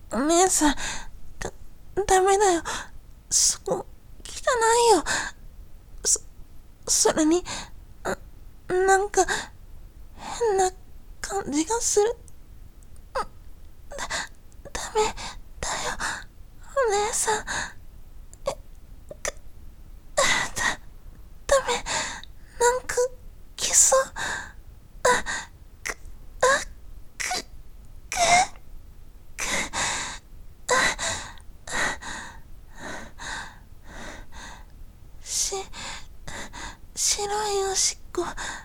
お姉さん、ダメだよ。そこ、汚いよ。そ、それに、なんか、変な感じがする。ダメだよ、お姉さん。ダメ。なんか、来そう。し、白いおしっこ。